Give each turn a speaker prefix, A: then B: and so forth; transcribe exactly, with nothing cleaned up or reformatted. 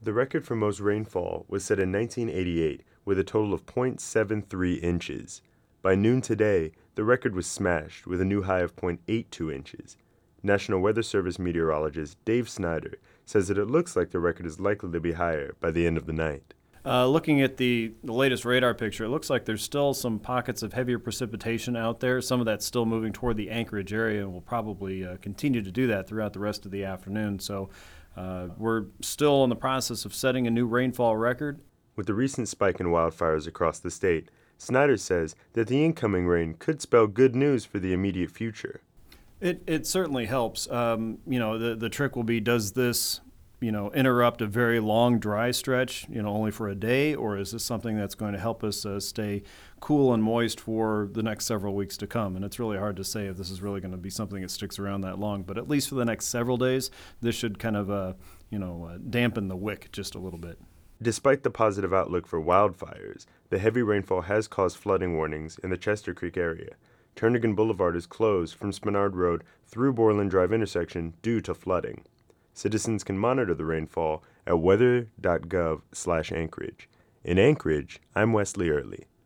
A: The record for most rainfall was set in nineteen eighty-eight with a total of zero point seven three inches. By noon today, the record was smashed with a new high of zero point eight two inches. National Weather Service meteorologist Dave Snyder says that it looks like the record is likely to be higher by the end of the night.
B: Uh, looking at the, the latest radar picture, it looks like there's still some pockets of heavier precipitation out there. Some of that's still moving toward the Anchorage area and will probably uh, continue to do that throughout the rest of the afternoon. So uh, we're still in the process of setting a new rainfall record.
A: With the recent spike in wildfires across the state, Snyder says that the incoming rain could spell good news for the immediate future.
B: It it certainly helps. Um, you know, the, the trick will be, does this you know, interrupt a very long dry stretch, you know, only for a day, or is this something that's going to help us uh, stay cool and moist for the next several weeks to come? And it's really hard to say if this is really going to be something that sticks around that long, but at least for the next several days, this should kind of, uh, you know, uh, dampen the wick just a little bit.
A: Despite the positive outlook for wildfires, the heavy rainfall has caused flooding warnings in the Chester Creek area. Turnagain Boulevard is closed from Spenard Road through Borland Drive intersection due to flooding. Citizens can monitor the rainfall at weather dot gov slash Anchorage. In Anchorage, I'm Wesley Early.